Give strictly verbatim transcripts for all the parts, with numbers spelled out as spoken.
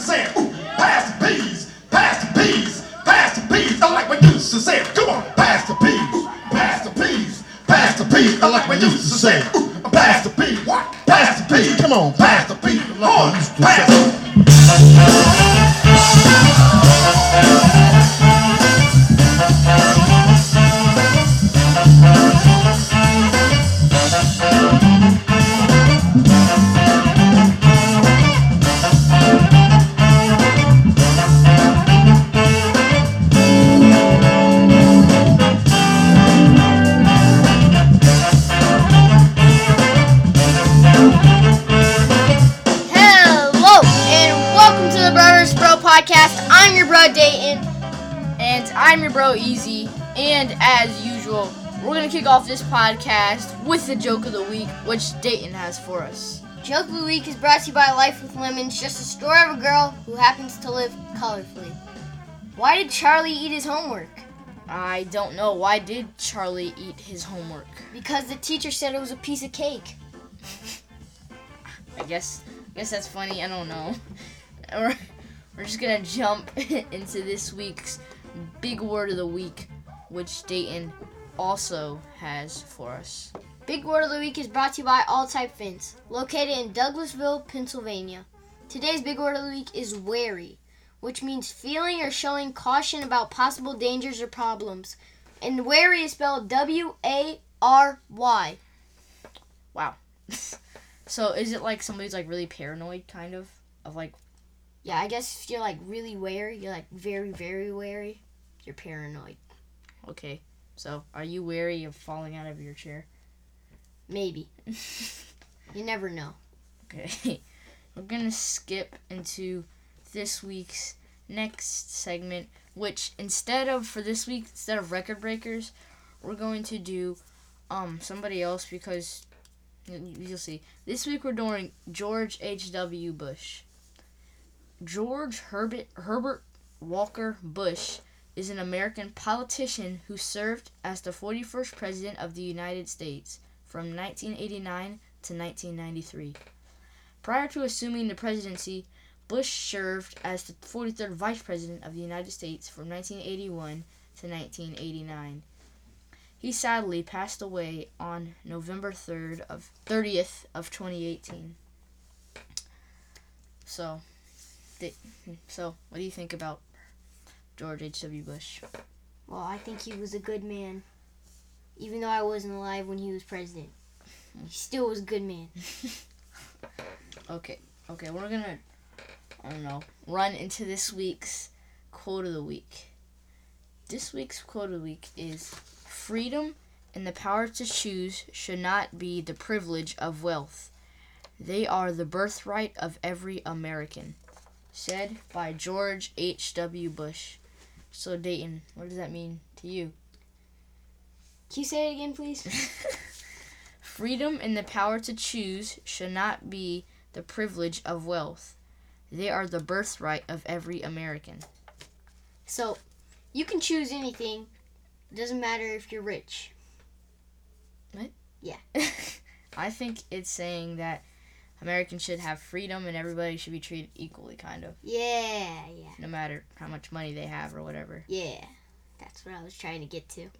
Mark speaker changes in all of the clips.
Speaker 1: say it. Ooh, pass the peas, pass the peas, pass the peas. I like when you used to say it. Come on, pass the peas, pass the peas, pass the peas. I like when you used to say it. Ooh, pass the peas, what? Pass the peas. Come on, pass the peas. On, pass.
Speaker 2: Podcast. I'm your bro Dayton, and I'm your bro Easy. And as usual, we're gonna kick off this podcast with the joke of the week, which Dayton has for us.
Speaker 3: Joke of the week is brought to you by Life with Lemons, just a story of a girl who happens to live colorfully. Why did Charlie eat his homework?
Speaker 2: I don't know. Why did Charlie eat his homework?
Speaker 3: Because the teacher said it was a piece of cake.
Speaker 2: I guess. I guess that's funny. I don't know. Or. We're just going to jump into this week's big word of the week, which Dayton also has for us.
Speaker 3: Big word of the week is brought to you by All Type Fence, located in Douglasville, Pennsylvania. Today's big word of the week is wary, which means feeling or showing caution about possible dangers or problems. And wary is spelled W A R Y.
Speaker 2: Wow. So is it like somebody's like really paranoid, kind of? Of like...
Speaker 3: Yeah, I guess if you're, like, really wary, you're, like, very, very wary, you're paranoid.
Speaker 2: Okay. So, are you wary of falling out of your chair?
Speaker 3: Maybe. You never know.
Speaker 2: Okay. We're going to skip into this week's next segment, which instead of, for this week, instead of Record Breakers, we're going to do um somebody else because, you'll see. This week we're doing George H W. Bush. George Herbert, Herbert Walker Bush is an American politician who served as the forty-first President of the United States from nineteen eighty-nine to nineteen ninety-three. Prior to assuming the presidency, Bush served as the forty-third Vice President of the United States from nineteen eighty-one to nineteen eighty-nine. He sadly passed away on November third of thirtieth of twenty eighteen. So... So, what do you think about George H W. Bush?
Speaker 3: Well, I think he was a good man. Even though I wasn't alive when he was president. He still was a good man.
Speaker 2: Okay. Okay, we're gonna, I don't know, run into this week's quote of the week. This week's quote of the week is, freedom and the power to choose should not be the privilege of wealth. They are the birthright of every American. Said by George H W. Bush. So, Dayton, what does that mean to you?
Speaker 3: Can you say it again, please?
Speaker 2: Freedom and the power to choose should not be the privilege of wealth. They are the birthright of every American.
Speaker 3: So, you can choose anything. It doesn't matter if you're rich.
Speaker 2: What?
Speaker 3: Yeah.
Speaker 2: I think it's saying that Americans should have freedom and everybody should be treated equally, kind of.
Speaker 3: Yeah, yeah.
Speaker 2: No matter how much money they have or whatever.
Speaker 3: Yeah, that's what I was trying to get to.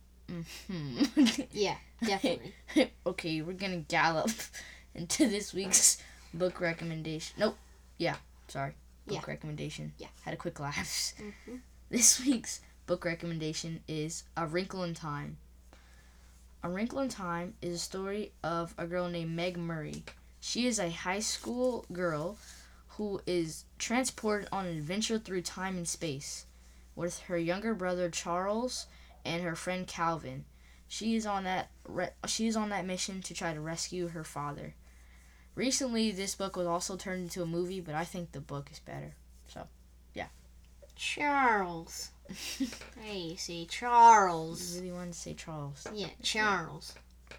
Speaker 2: Mm-hmm.
Speaker 3: Yeah, definitely.
Speaker 2: Okay, we're going to gallop into this week's book recommendation. Nope. Yeah, sorry. Book
Speaker 3: yeah.
Speaker 2: recommendation.
Speaker 3: Yeah.
Speaker 2: Had a quick lapse.
Speaker 3: Mm-hmm.
Speaker 2: This week's book recommendation is A Wrinkle in Time. A Wrinkle in Time is a story of a girl named Meg Murray. She is a high school girl who is transported on an adventure through time and space with her younger brother Charles and her friend Calvin. She is on that re- she is on that mission to try to rescue her father. Recently, this book was also turned into a movie, but I think the book is better. So, yeah.
Speaker 3: Charles. Hey, say Charles.
Speaker 2: You really wanted to say Charles?
Speaker 3: Yeah, Charles.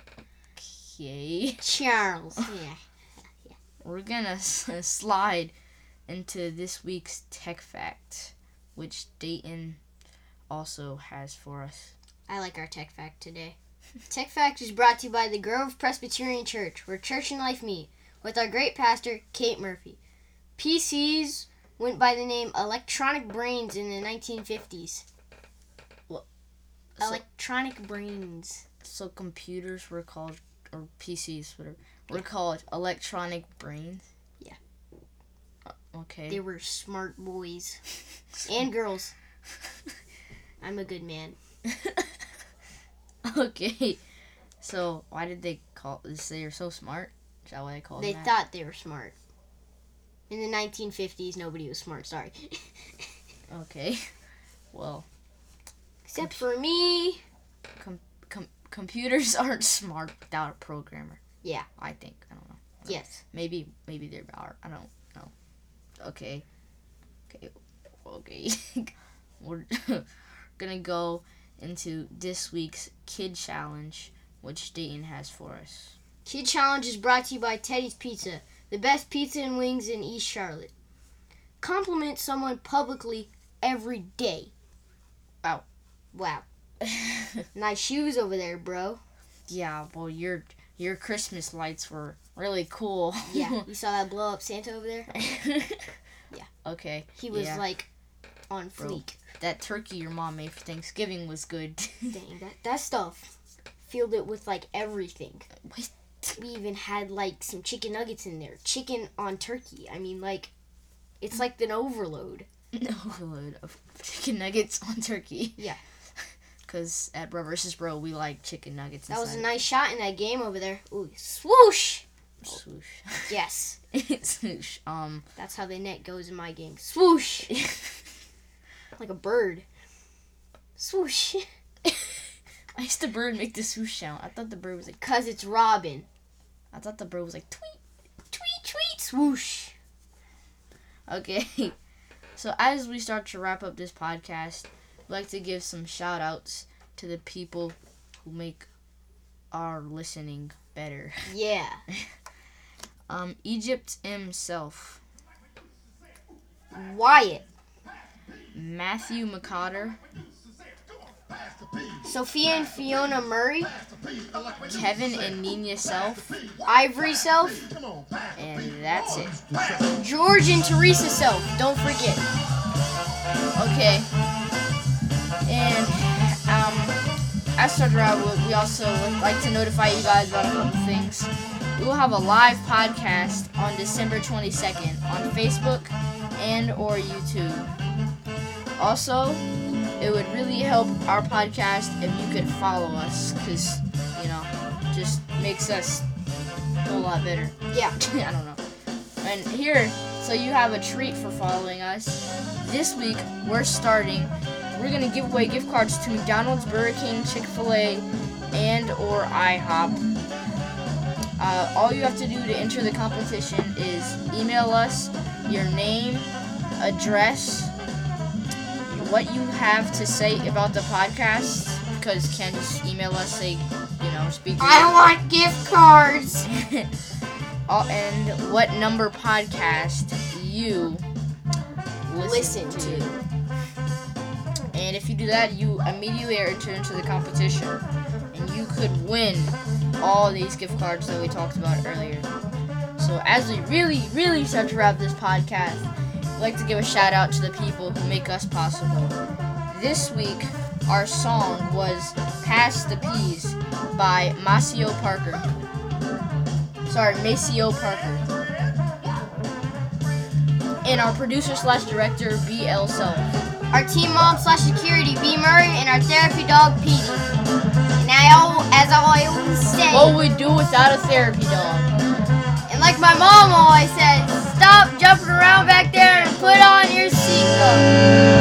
Speaker 2: Okay.
Speaker 3: Charles. Yeah.
Speaker 2: We're gonna s- slide into this week's tech fact, which Dayton also has for us.
Speaker 3: I like our tech fact today. Tech fact is brought to you by the Grove Presbyterian Church, where church and life meet, with our great pastor, Kate Murphy. P Cs went by the name Electronic Brains in the nineteen fifties.
Speaker 2: What? So-
Speaker 3: Electronic Brains.
Speaker 2: So computers were called, or P Cs, whatever, were called electronic brains?
Speaker 3: Yeah.
Speaker 2: Uh, okay.
Speaker 3: They were smart boys and girls. I'm a good man.
Speaker 2: Okay. So why did they call this? They are so smart? Is that why they called
Speaker 3: They
Speaker 2: them that?
Speaker 3: thought they were smart. In the nineteen fifties, nobody was smart. Sorry.
Speaker 2: Okay. Well,
Speaker 3: Except for me.
Speaker 2: com- computers aren't smart without a programmer.
Speaker 3: Yeah.
Speaker 2: I think. I don't know.
Speaker 3: Yes.
Speaker 2: Maybe maybe they are. I don't know. Okay. Okay. Okay. We're gonna go into this week's Kid Challenge, which Dayton has for us.
Speaker 3: Kid Challenge is brought to you by Teddy's Pizza, the best pizza and wings in East Charlotte. Compliment someone publicly every day.
Speaker 2: Wow.
Speaker 3: Wow. Nice shoes over there, bro.
Speaker 2: Yeah, well, your your Christmas lights were really cool.
Speaker 3: Yeah, you saw that blow up Santa over there?
Speaker 2: Yeah. Okay.
Speaker 3: He was
Speaker 2: yeah.
Speaker 3: like on
Speaker 2: Bro.
Speaker 3: fleek.
Speaker 2: That turkey your mom made for Thanksgiving was good.
Speaker 3: Dang, that, that stuff filled it with like everything.
Speaker 2: What?
Speaker 3: We even had like some chicken nuggets in there. Chicken on turkey. I mean, like, it's like an overload.
Speaker 2: An overload of chicken nuggets on turkey.
Speaker 3: Yeah.
Speaker 2: Because at Bro versus Bro, we like chicken nuggets.
Speaker 3: That was a
Speaker 2: inside.
Speaker 3: nice shot in that game over there. Ooh, swoosh!
Speaker 2: Swoosh.
Speaker 3: Yes.
Speaker 2: Swoosh. Um.
Speaker 3: That's how the net goes in my game. Swoosh! Like a bird. Swoosh.
Speaker 2: Why does the bird make the swoosh sound? I thought the bird was like.
Speaker 3: Cause it's Robin.
Speaker 2: I thought the bird was like tweet.
Speaker 3: Tweet, tweet, swoosh.
Speaker 2: Okay. So as we start to wrap up this podcast, I'd like to give some shout outs to the people who make our listening better.
Speaker 3: Yeah.
Speaker 2: Um, Egypt himself,
Speaker 3: Wyatt.
Speaker 2: Matthew McCotter,
Speaker 3: Sophia and Fiona Murray.
Speaker 2: Kevin and Nina Self,
Speaker 3: Ivory Self.
Speaker 2: and that's it.
Speaker 3: George and Teresa Self. Don't forget.
Speaker 2: Okay. And um, as started out, we also would like to notify you guys about a couple things. We will have a live podcast on December twenty-second on Facebook and or YouTube. Also, it would really help our podcast if you could follow us, because, you know, just makes us a whole lot better.
Speaker 3: Yeah.
Speaker 2: I don't know. And here, so you have a treat for following us. This week, we're starting, we're going to give away gift cards to McDonald's, Burger King, Chick-fil-A, and or IHOP. Uh, all you have to do to enter the competition is email us your name, address, what you have to say about the podcast, because Ken just email us, say, you know, speak.
Speaker 3: I want gift cards.
Speaker 2: uh, and what number podcast you listen,
Speaker 3: Listen
Speaker 2: to.
Speaker 3: to.
Speaker 2: And if you do that, you immediately are entered into the competition, and you could win all these gift cards that we talked about earlier. So as we really, really start to wrap this podcast, I'd like to give a shout out to the people who make us possible. This week, our song was Pass the Peas by Maceo Parker. Sorry, Maceo Parker. And our producer slash director, B L Self.
Speaker 3: Our team mom slash security, B Murray, and our therapy dog, Petey. And I, al- as I always say,
Speaker 2: What would we do without a therapy dog?
Speaker 3: and like my mom always said, stop jumping around back there and put on your seatbelt.